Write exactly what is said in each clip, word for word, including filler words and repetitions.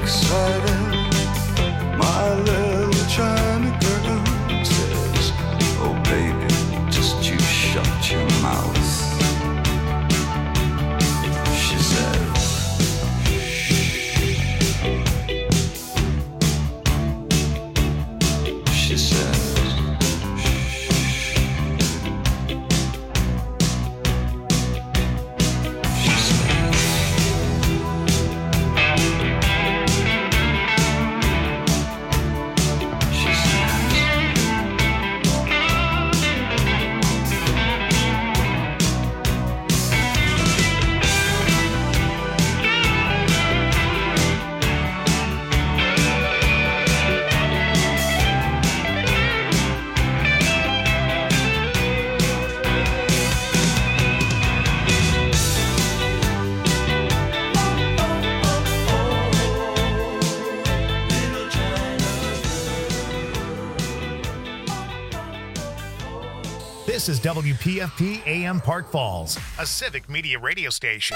excited. My little China girl says, oh baby, just you shut your mouth. She said, she said, This is W P F P A M Park Falls, a civic media radio station.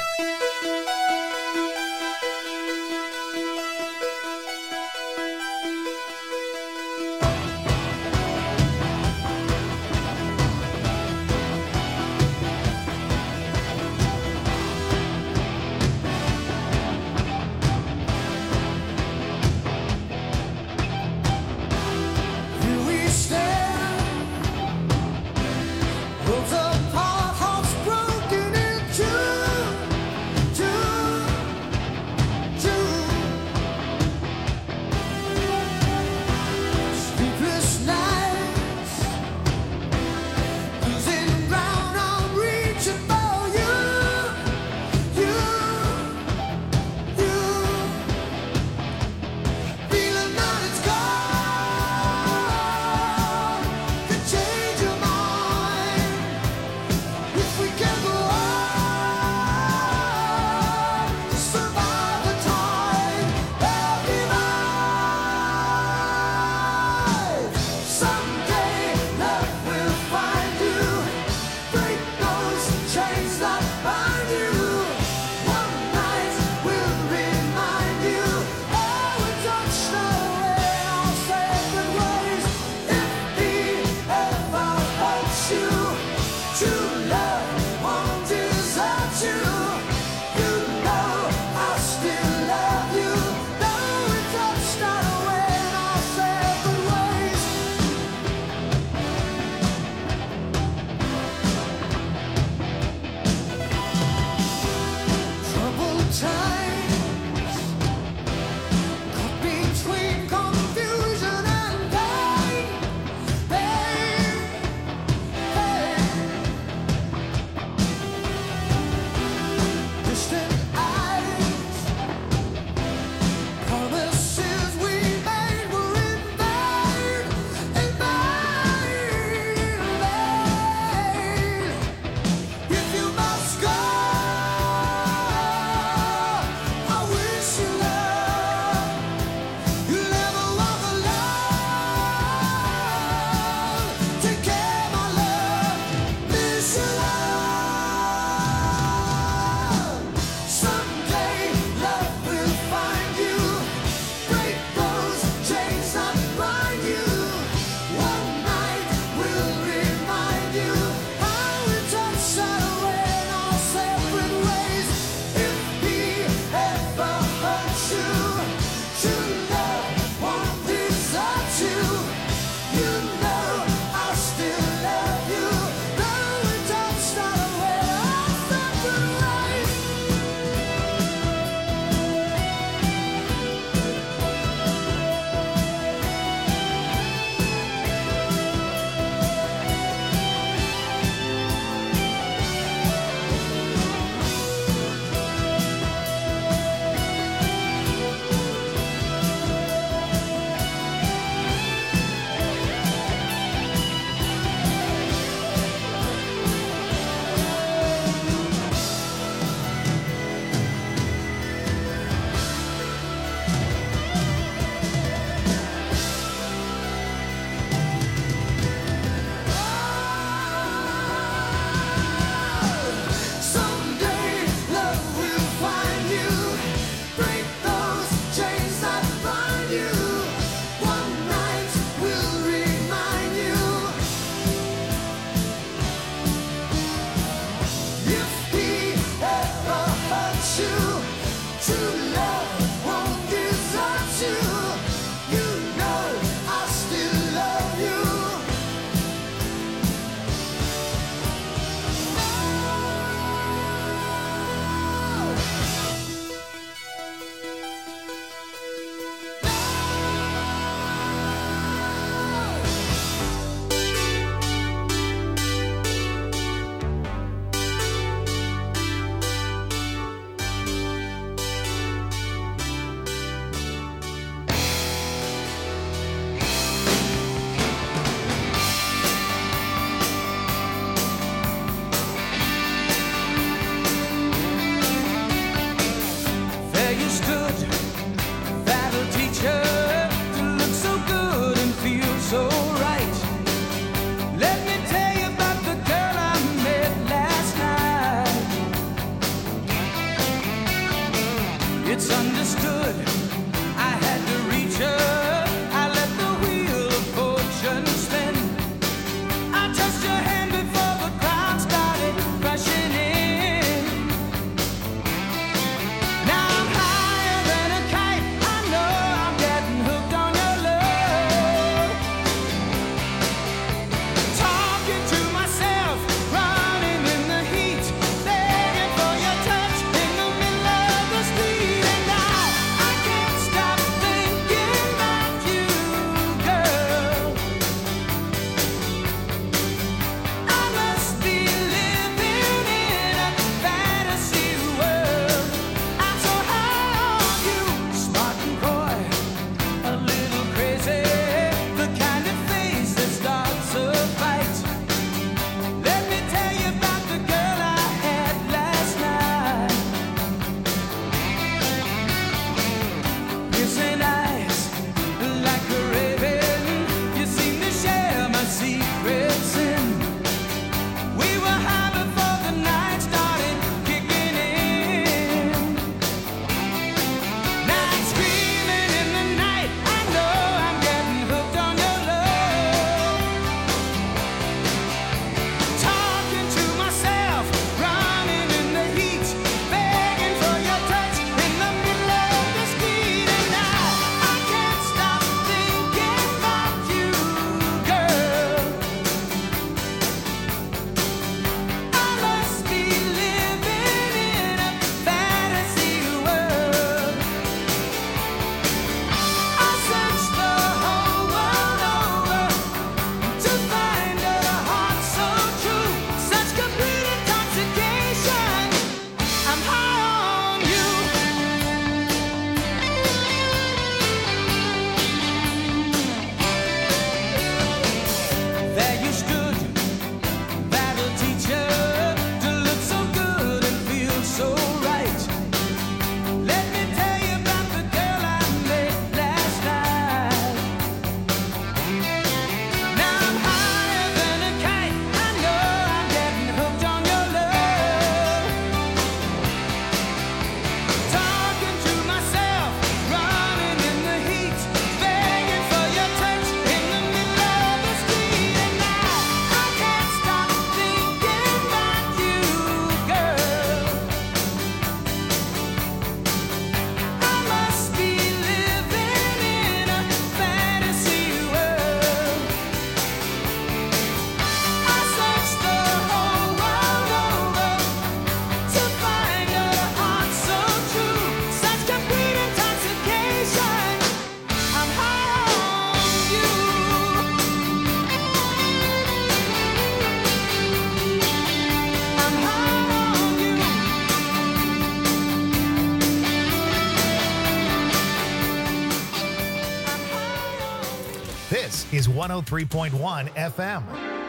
This is one oh three point one F M.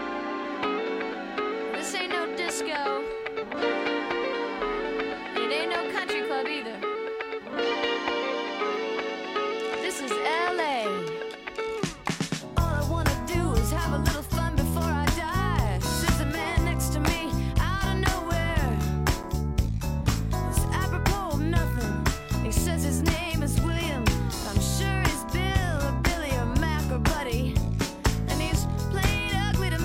This ain't no disco. It ain't no country club either. This is L A. All I wanna do is have a little fun before I die. There's a man next to me out of nowhere. It's apropos of nothing. He says his name is William. I'm sure he's Bill or Billy or Mac or Buddy. And he's playing ugly to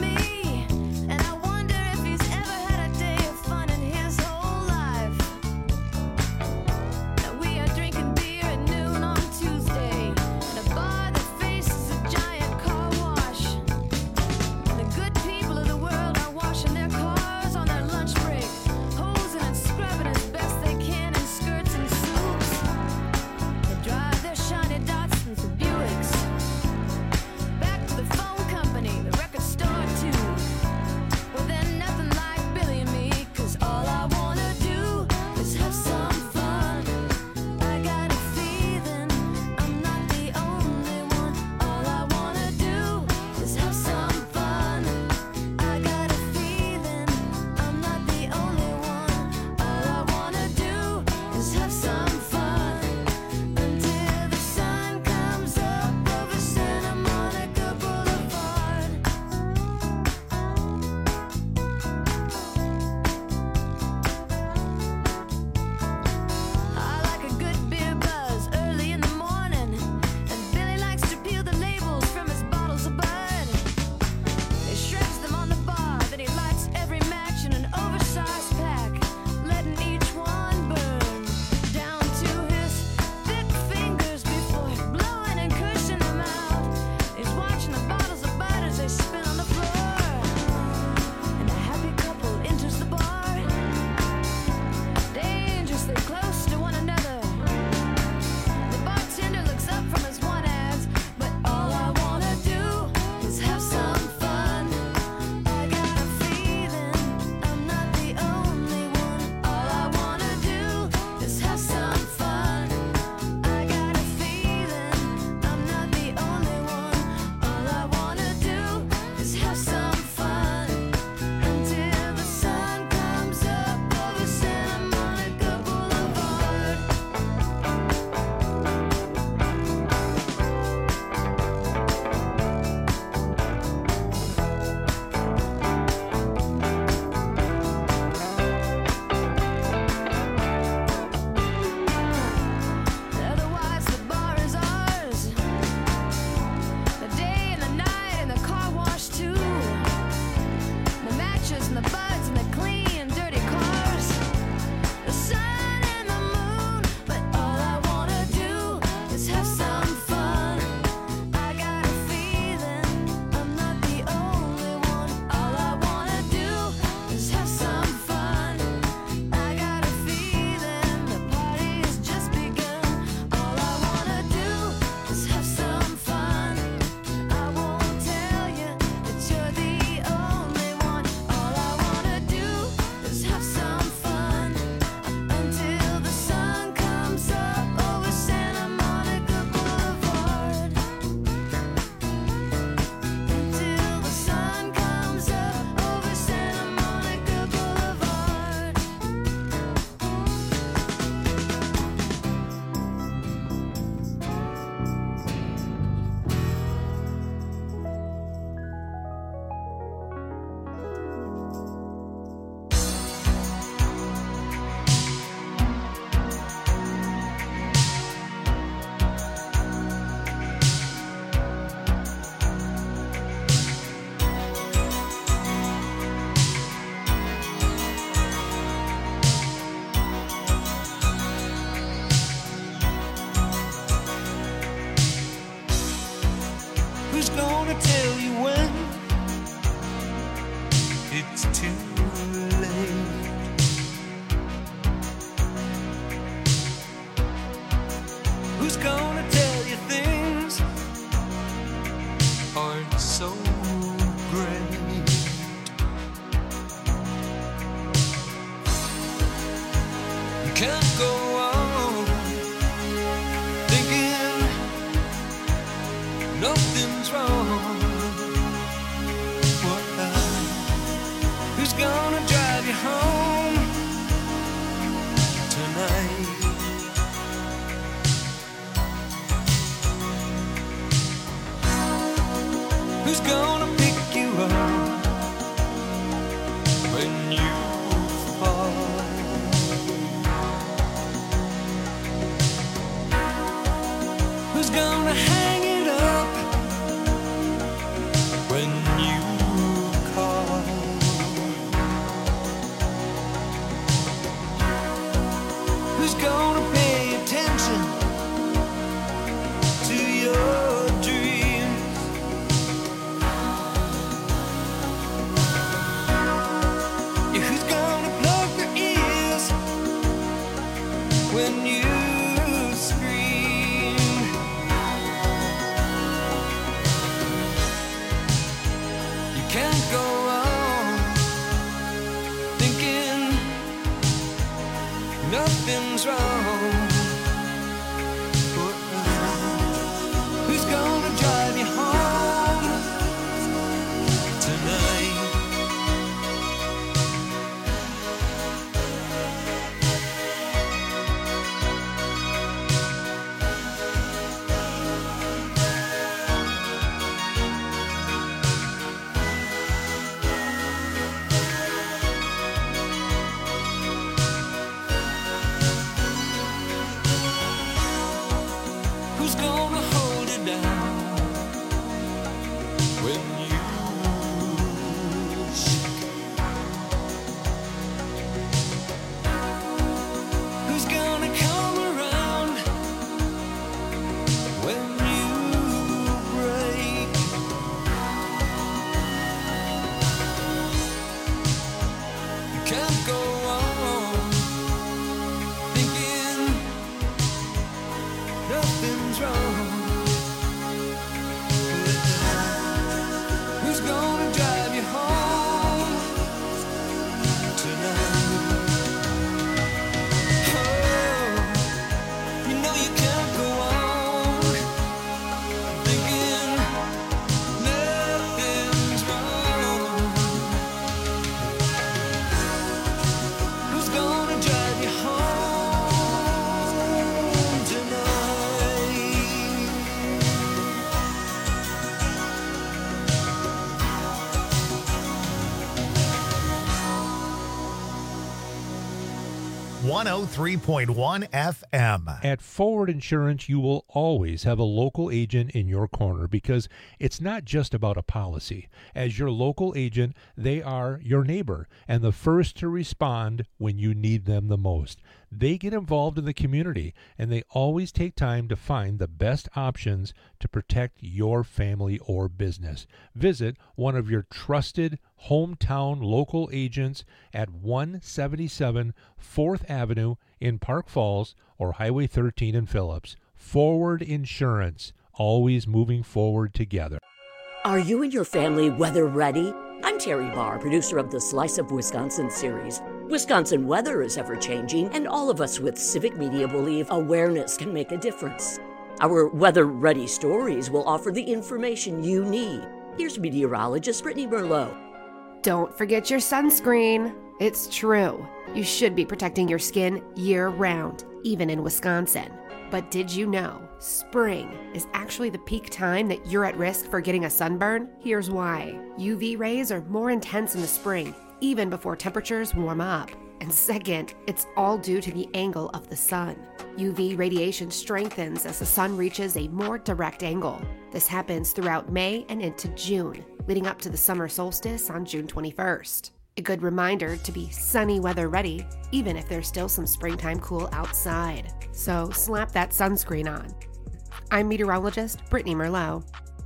one oh three point one F M. At Forward Insurance, you will always have a local agent in your corner because it's not just about a policy. As your local agent, they are your neighbor and the first to respond when you need them the most. They get involved in the community, and they always take time to find the best options to protect your family or business. Visit one of your trusted hometown local agents at one seventy-seven fourth Avenue in Park Falls or Highway thirteen in Phillips. Forward Insurance, always moving forward together. Are you and your family weather ready? I'm Terry Barr, producer of the Slice of Wisconsin series. Wisconsin weather is ever-changing, and all of us with Civic Media believe awareness can make a difference. Our weather-ready stories will offer the information you need. Here's meteorologist Brittany Merlot. Don't forget your sunscreen. It's true. You should be protecting your skin year-round, even in Wisconsin. But did you know spring is actually the peak time that you're at risk for getting a sunburn? Here's why. U V rays are more intense in the spring, even before temperatures warm up. And second, it's all due to the angle of the sun. U V radiation strengthens as the sun reaches a more direct angle. This happens throughout May and into June, leading up to the summer solstice on June twenty-first. A good reminder to be sunny weather ready, even if there's still some springtime cool outside. So slap that sunscreen on. I'm meteorologist Brittany Merlot.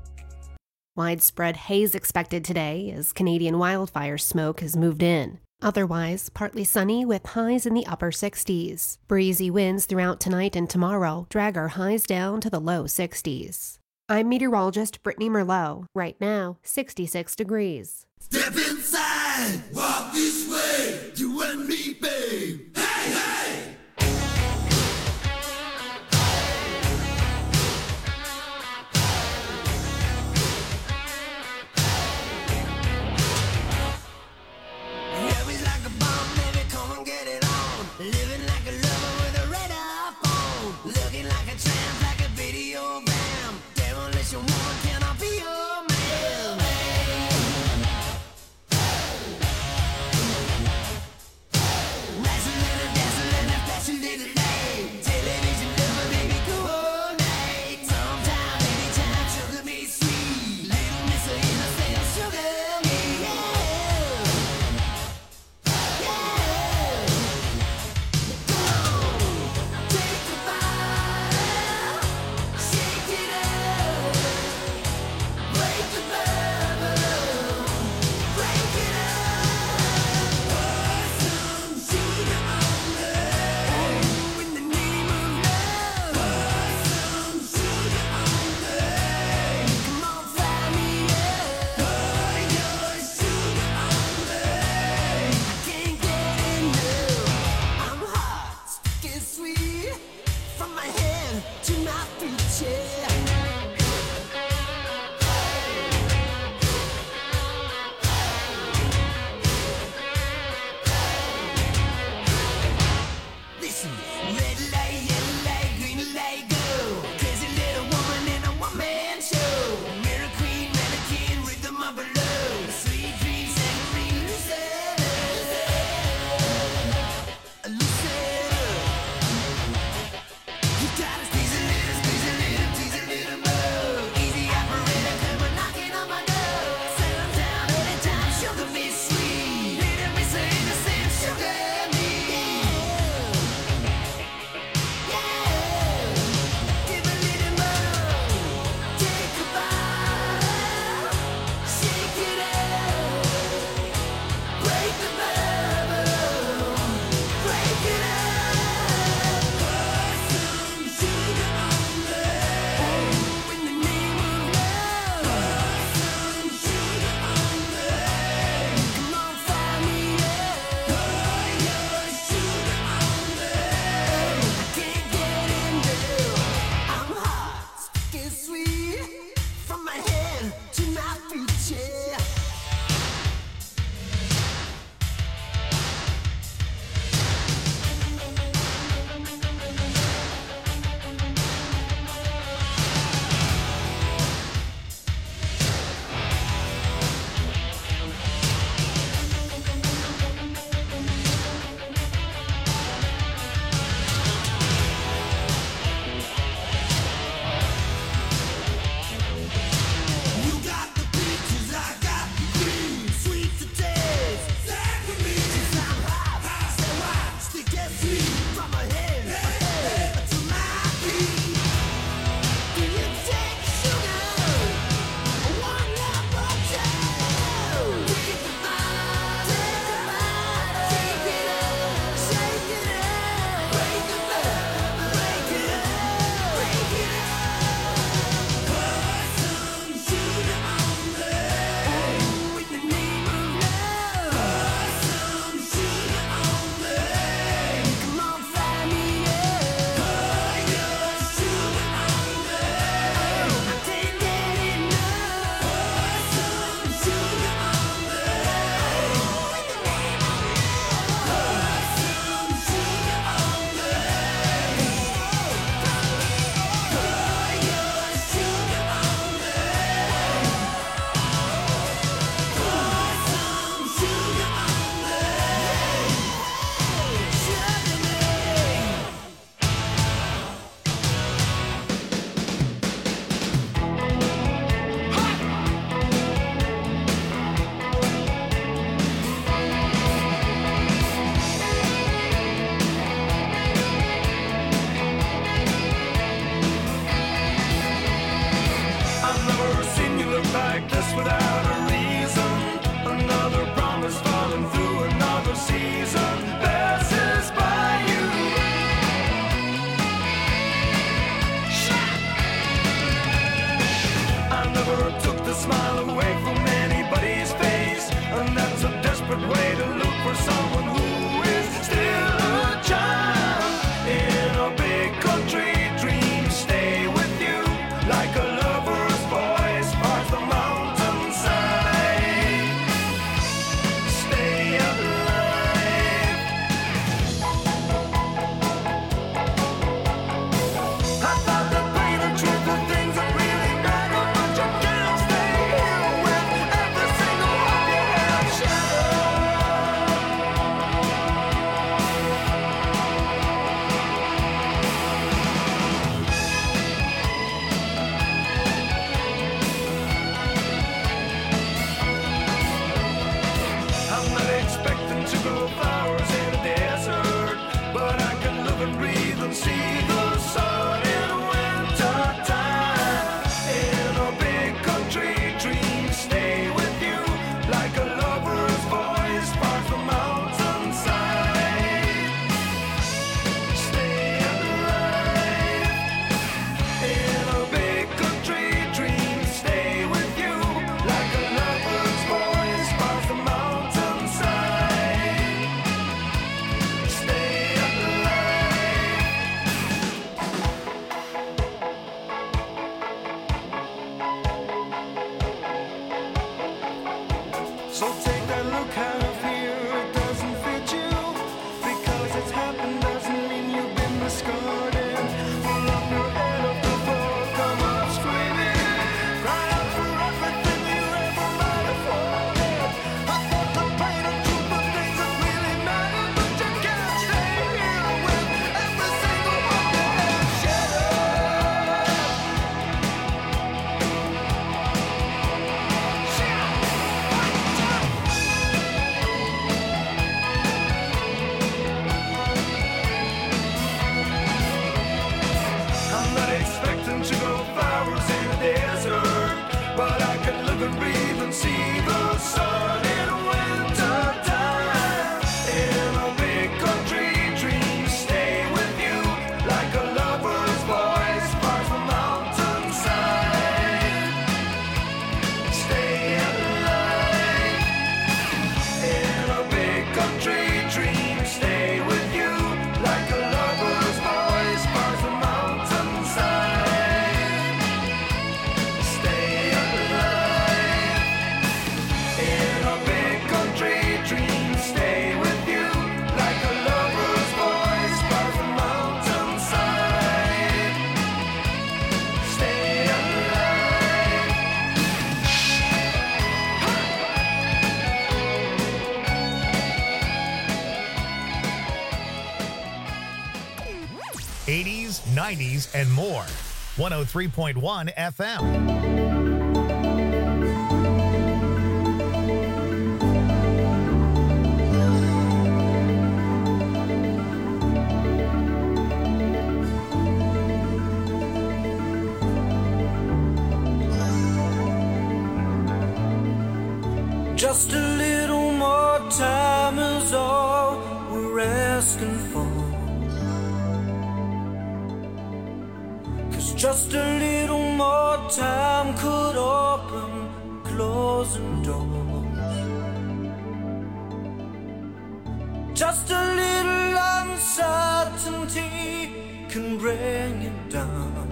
Widespread haze expected today as Canadian wildfire smoke has moved in. Otherwise, partly sunny with highs in the upper sixties. Breezy winds throughout tonight and tomorrow drag our highs down to the low sixties. I'm meteorologist Brittany Merlot. Right now, sixty-six degrees. Step inside, walk this way, you and me, babe. Hey, hey! Heavy like a bomb, baby, come and get it on. Living like a lover with a red iPhone. Looking like a tramp, like a video bam. Demolition woman, can I be your man? Squeeze a little, squeeze a little, tease a little. So take that look out of here, it doesn't fit you. Because it's happened doesn't mean you've been discarded. Pull up your head off the floor, come up screaming. Cry out for everything you ever might have wanted. I thought the pain and truth were things that really matter, but you can't stay here with every single one that has shattered. I'm not expecting to grow flowers in a desert, but I can look and breathe and see the sun in winter time. In a big country, dreams stay with you like a lover's voice bars the mountainside. Stay alive. In a big country, dreams stay with you like a lover's voice bars the mountainside. Stay alive. In a big country, dreams stay with you like a lover's voice bars the mountainside. Stay alive. eighties, nineties, and more. one oh three point one F M. Just a little more time is all we're asking for. 'Cause just a little more time could open closing doors. Just a little uncertainty can bring it down.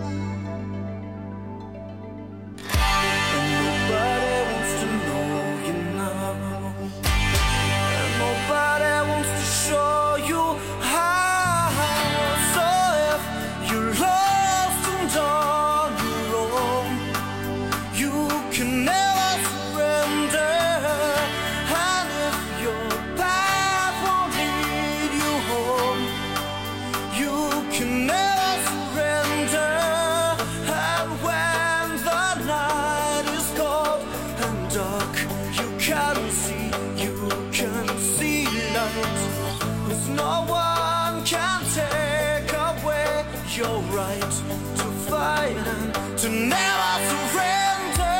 And nobody wants to know you now. And nobody wants to show you how. So if you're lost and on your own, you can never surrender. And if your path won't lead you home, you can never surrender. And when the night is cold and dark, you can see, you can see light. 'Cause no one can take away your right to fight and to never surrender.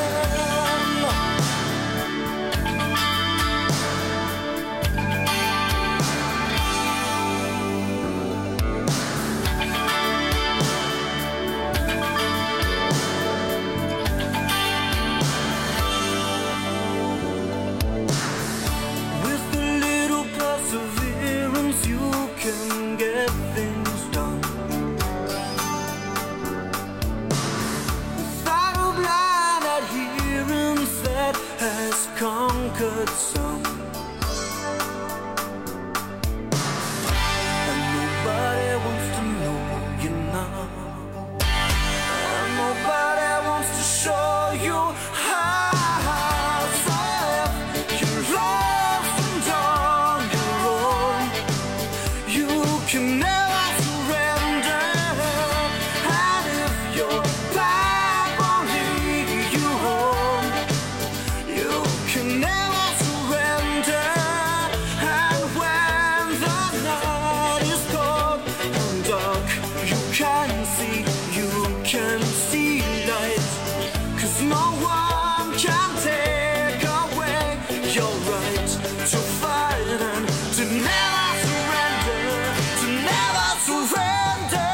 With a little perseverance, you can get things done. Without a blind adherence that has conquered some. And nobody wants to know you now. And nobody wants to show you how. So if you're lost and on your own, you can never surrender. And if your path won't lead you home, you can never surrender. And when the night is cold and dark, you can see, you can see light. 'Cause no one can take away your right to fight and to never surrender, to never surrender.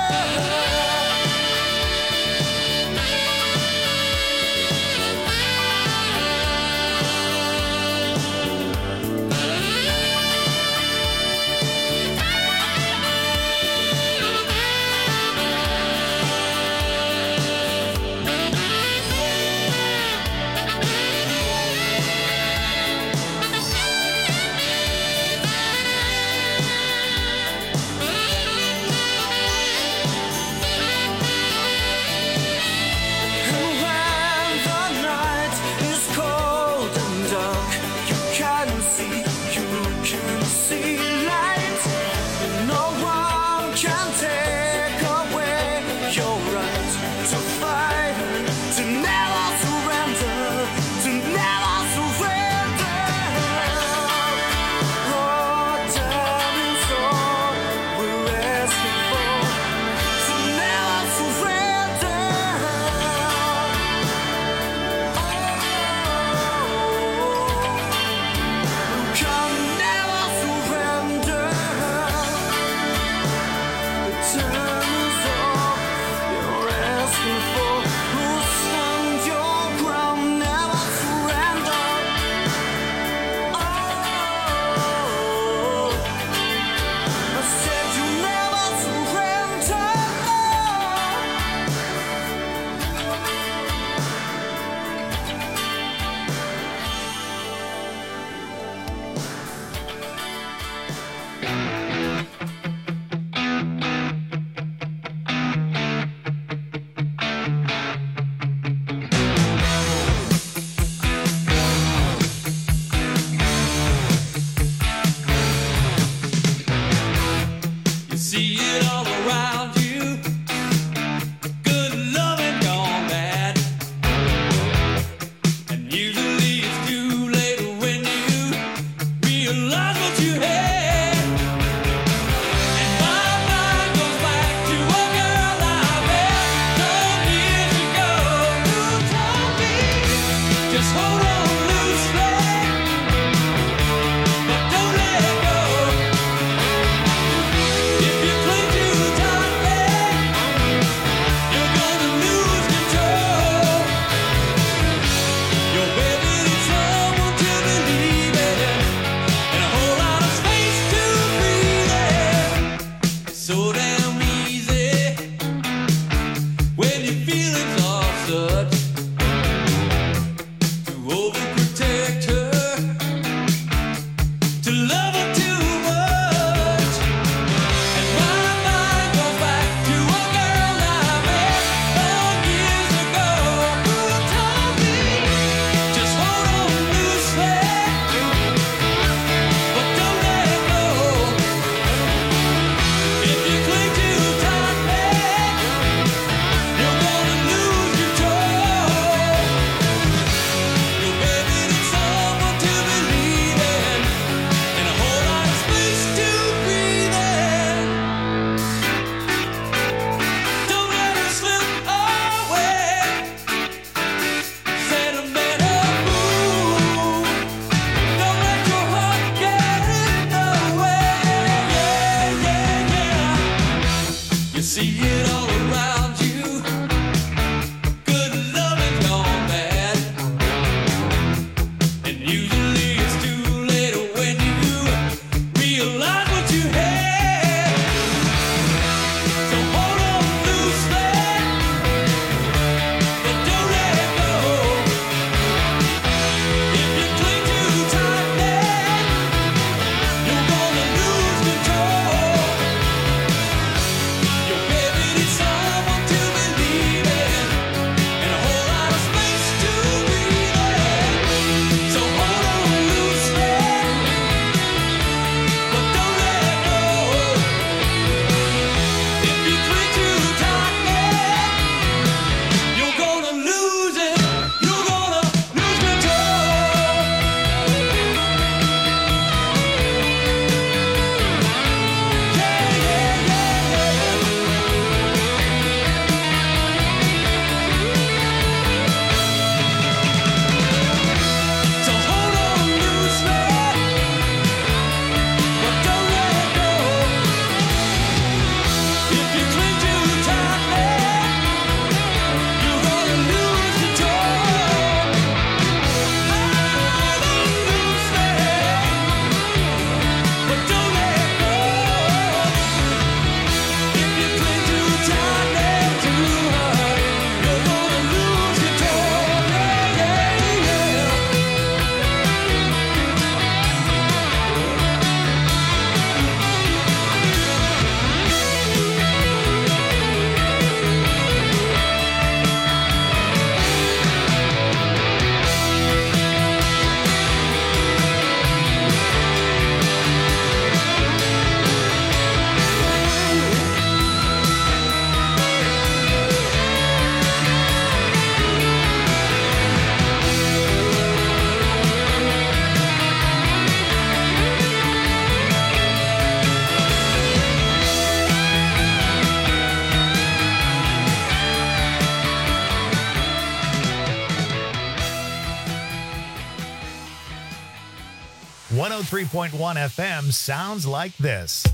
one oh three point one F M sounds like this.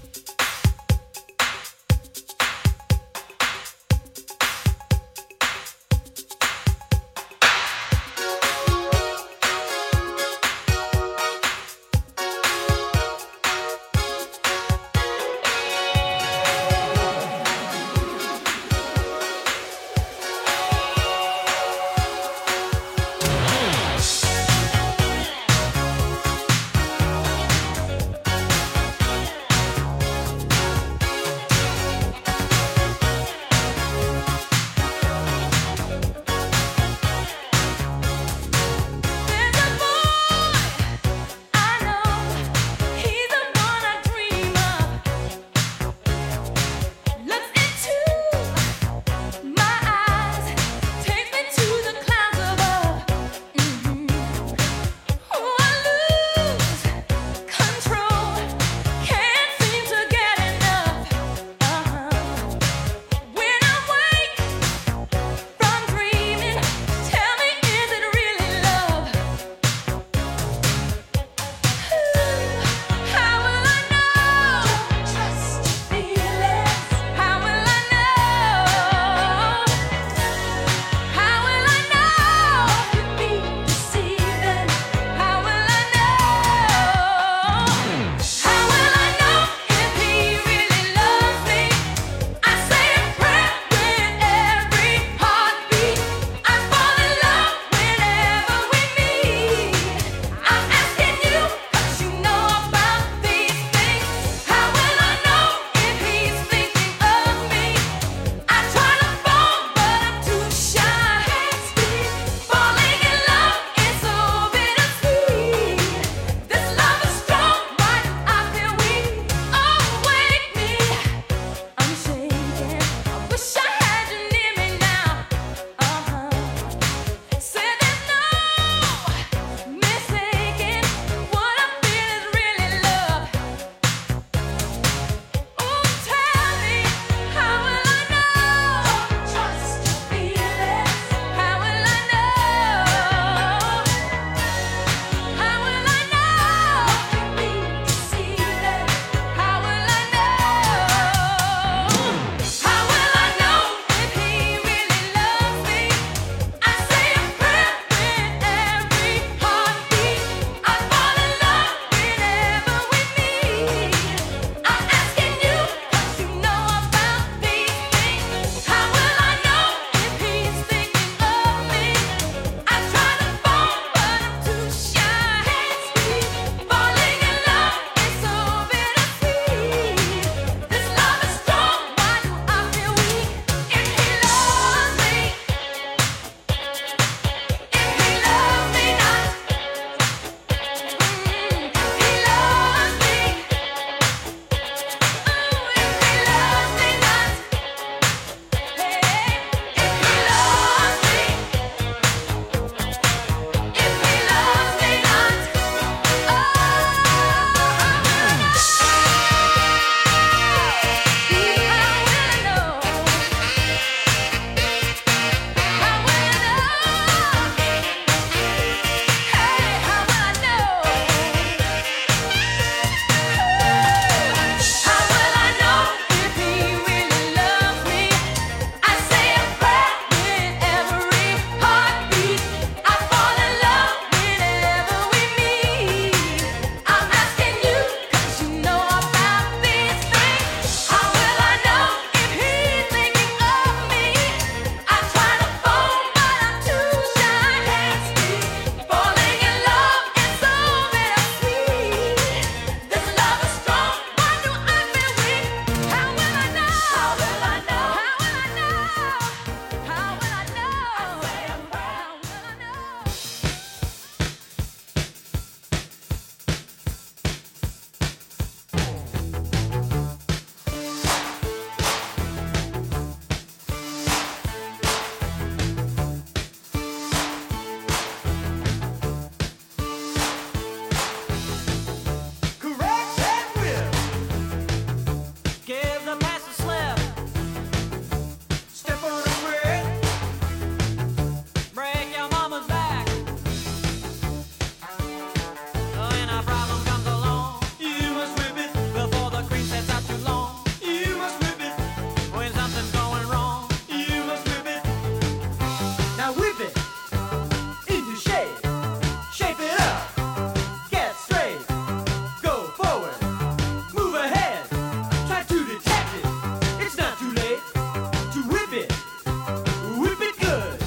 something's going wrong, you must whip it. Now whip it into shape. Shape it up. Get straight. Go forward. Move ahead. Try to detect it. It's not too late to whip it. Whip it good.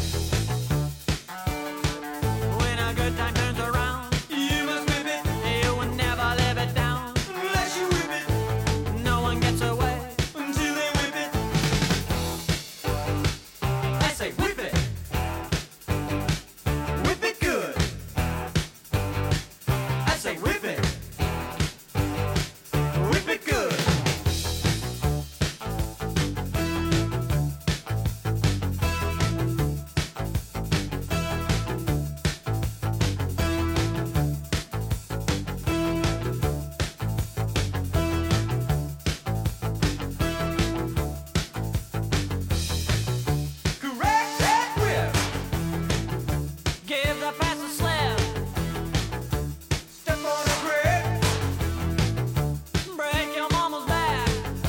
When a good time turns around, you must whip it. You will never live it down unless you whip it. No one gets away until they whip it. I say whip it. Whip it good. I say whip it. Whip it good. Correct that whip. Give the pass a slip. Step on a brick. Break your mama's back.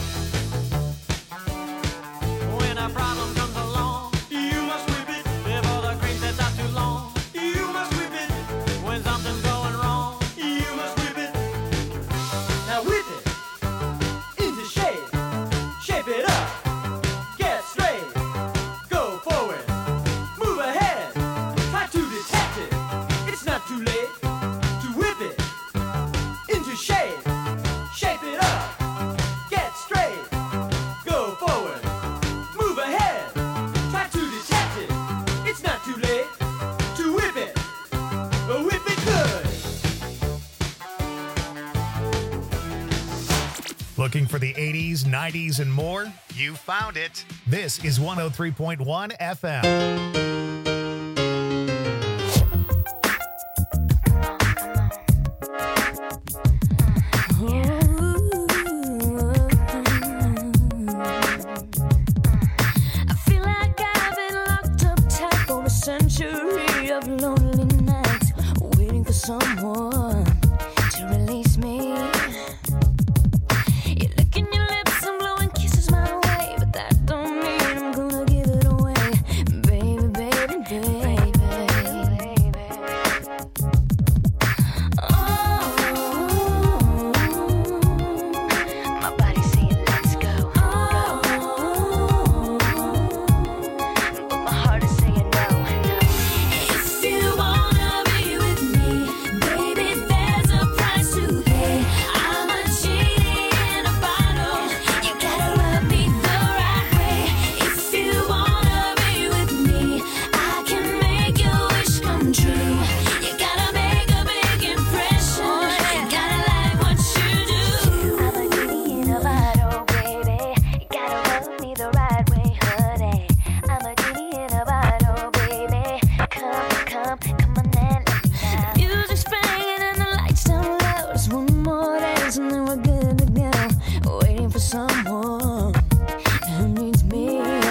When a problem comes along, you must whip it. Before the cream sets out too long, you must whip it. When something's going wrong, you must whip it. Now whip it into shape. Shape it up. Get straight. Go forward. Move ahead. Try to detect it. It's not too late to whip it into shape. Shape it up. Get straight. Go forward. Move ahead. Try to detect it. It's not too late to whip it. Whip it good. Looking for the eighties, nineties, and more? You found it. This is one oh three point one F M. I feel like I've been locked up tight for a century of lonely nights, waiting for someone to release me. You're licking your lips and blowing kisses my way, but that don't mean I'm gonna give it away, baby, baby, baby. Oh, my body's saying let's go, go. But my heart is saying no, no. If you wanna be with me, baby, there's a price to pay. I'm a genie in a bottle. You gotta rub me the right way. If you wanna be with me, I can make your wish come true. You gotta make a big impression. You gotta like what you do. I'm a genie in a bottle, baby. You gotta rub me the right way, honey. I'm a genie in a bottle, baby. Come, come, come on and let me out. Music's playing and the lights down low. Just one more dance and then we're good to go. Waiting for someone who needs me.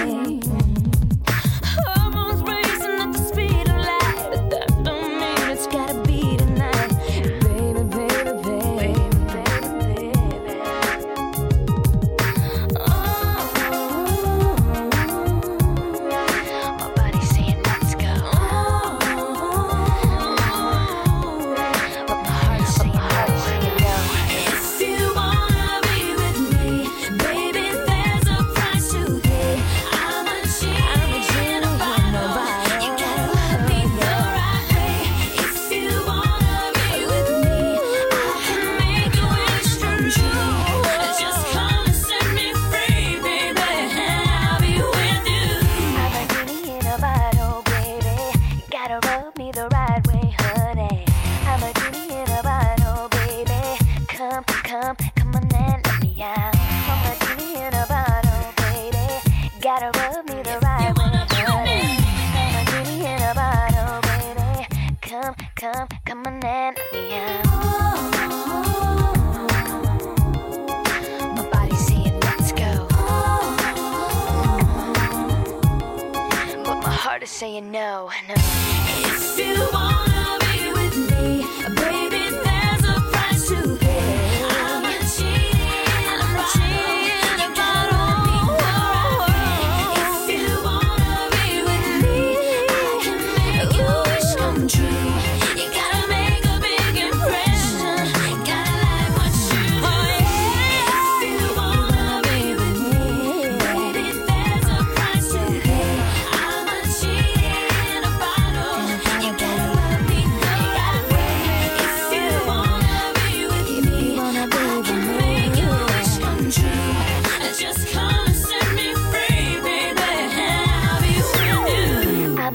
Hormones racing at the speed of light, but that don't mean it's gotta be tonight, baby, baby, baby, baby, baby. Oh, my body's saying let's go. But my heart's saying no. If you wanna be with me, baby, there's a price to pay. I'm a genie in a bottle. You gotta love me the right way. If you wanna be with me, I can make your wish come true. Just come and set me free, baby, and I'll be with you. I'm a genie in a bottle, baby. You gotta rub me the right way, honey. I'm a genie in a bottle, baby. Come, come, come on and let me out. I'm a genie in a bottle, baby. Gotta rub me the right way, honey. I'm a genie in a bottle, baby. Come, come, come on and let me out. My body's saying let's go. But my heart is saying no, no. If you wanna be with me, baby, there's a price to pay. I'm a genie in a bottle. You gotta rub me the right way.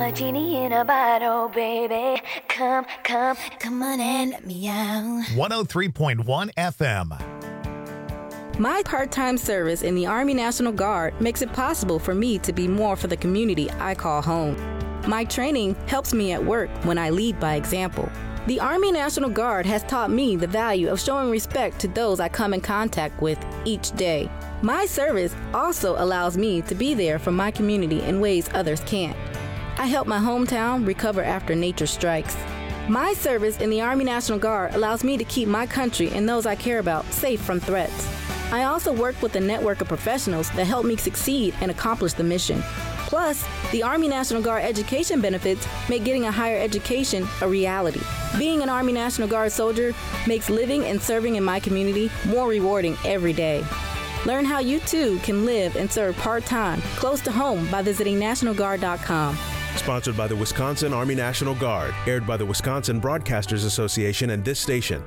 a genie in a bottle, baby. Come, come, come on and let me out. one oh three point one F M. My part-time service in the Army National Guard makes it possible for me to be more for the community I call home. My training helps me at work when I lead by example. The Army National Guard has taught me the value of showing respect to those I come in contact with each day. My service also allows me to be there for my community in ways others can't. I help my hometown recover after nature strikes. My service in the Army National Guard allows me to keep my country and those I care about safe from threats. I also work with a network of professionals that help me succeed and accomplish the mission. Plus, the Army National Guard education benefits make getting a higher education a reality. Being an Army National Guard soldier makes living and serving in my community more rewarding every day. Learn how you too can live and serve part-time close to home by visiting national guard dot com. Sponsored by the Wisconsin Army National Guard. Aired by the Wisconsin Broadcasters Association and this station.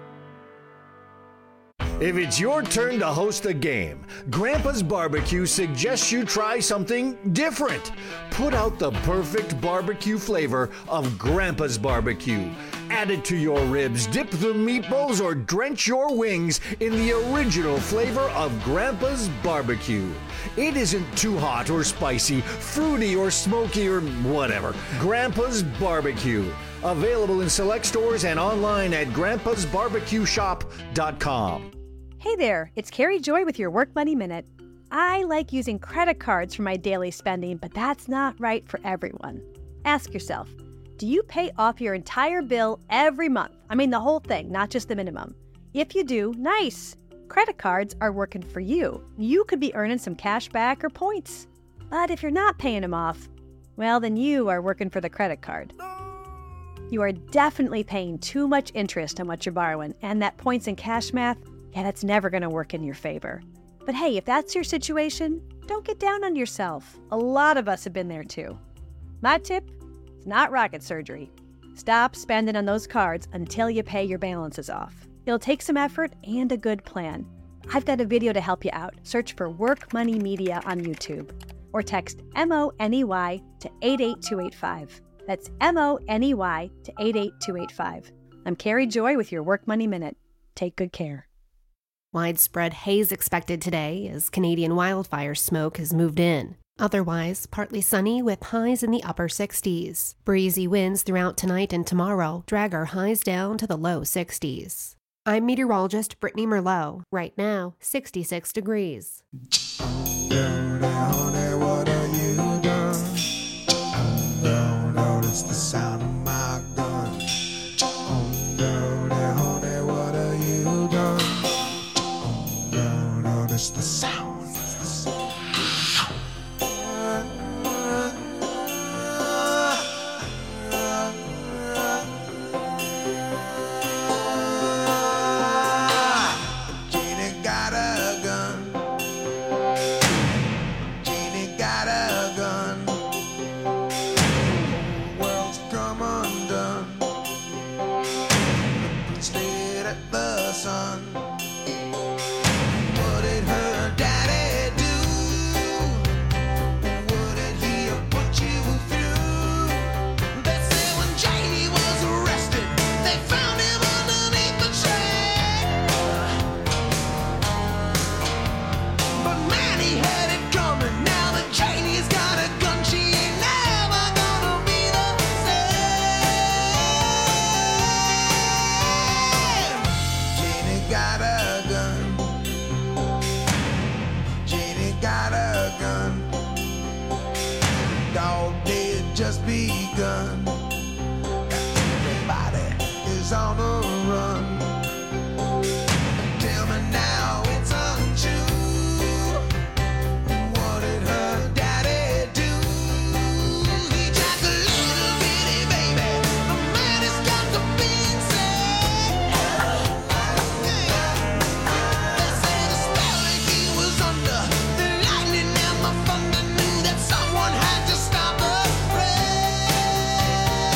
If it's your turn to host a game, Grandpa's Barbecue suggests you try something different. Put out the perfect barbecue flavor of Grandpa's Barbecue. Add it to your ribs, dip the meatballs, or drench your wings in the original flavor of Grandpa's Barbecue. It isn't too hot or spicy, fruity or smoky or whatever. Grandpa's Barbecue. Available in select stores and online at grandpas barbecue shop dot com. Hey there, it's Carrie Joy with your Work Money Minute. I like using credit cards for my daily spending, but that's not right for everyone. Ask yourself, do you pay off your entire bill every month? I mean the whole thing, not just the minimum. If you do, nice. Credit cards are working for you. You could be earning some cash back or points. But if you're not paying them off, well, then you are working for the credit card. You are definitely paying too much interest on what you're borrowing, and that points and cash math, yeah, that's never going to work in your favor. But hey, if that's your situation, don't get down on yourself. A lot of us have been there too. My tip, it's not rocket surgery. Stop spending on those cards until you pay your balances off. It'll take some effort and a good plan. I've got a video to help you out. Search for Work Money Media on YouTube or text M O N E Y to eight eight two eight five. That's M O N E Y to eight eight two eight five. I'm Carrie Joy with your Work Money Minute. Take good care. Widespread haze expected today as Canadian wildfire smoke has moved in. Otherwise, partly sunny with highs in the upper sixties. Breezy winds throughout tonight and tomorrow drag our highs down to the low sixties. I'm meteorologist Brittany Merlot. Right now, sixty-six degrees. It's the sound of my gun. Oh, dirty honey, what have you done? Oh, dirty, it's the sound. It's the sound. Jeannie got a gun. Jeannie got a gun. The sun. What did her daddy do? What did he put you through? They say when Janie was arrested, they found him underneath the tree. But man, he had it coming. Now that Janie's got a gun, she ain't never gonna be the got a gun. Jeannie got a gun. Dog day had just begun. Everybody is on the run. Tell me now it's untrue. What did her daddy do? He jacked a little bitty baby. The man has got the being said. They say the spell that he was under, the lightning and the thunder knew that someone had to stop the rain.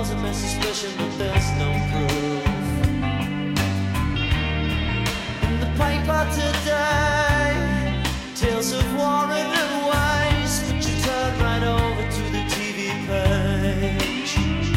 causing my suspicion, but there's no proof. In the paper today, tales of war and waste, but you turn right over to the T V page.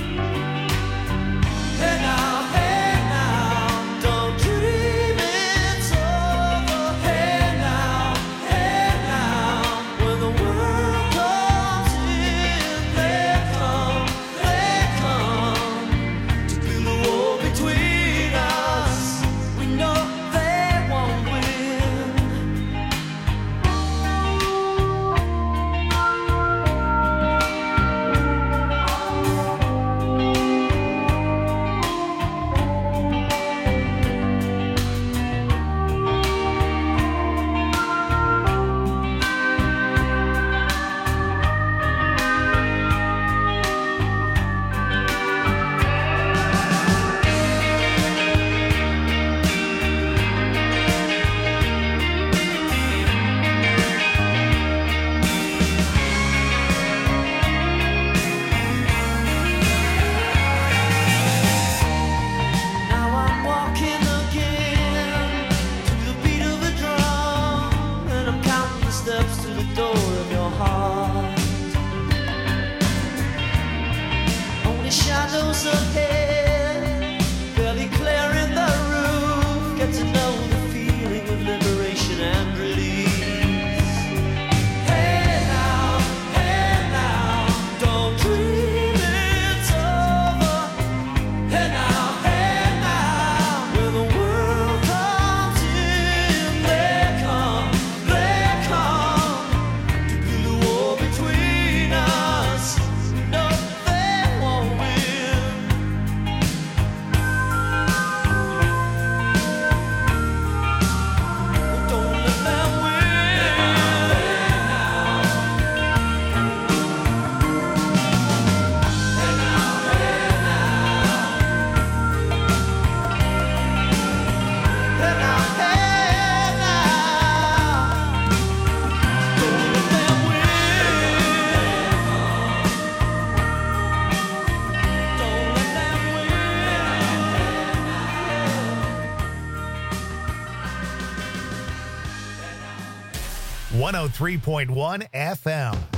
Hey now, hey now, don't dream it's over. Hey now, hey now, when the world comes in, they come, they come to build a wall between us. We know they won't win. Now I'm walking again to the beat of a drum, and I'm counting the steps to the door of your heart. Only shadows ahead, barely clearing the roof. Get to know the feeling of liberation and release. Hey now, hey now, don't dream it's over. Hey now, hey now, when the world comes in, they come, they come to build a wall between us. No, they won't win. Don't let them win. Hey now, hey now, don't let them win. Don't let them win. one oh three point one F M.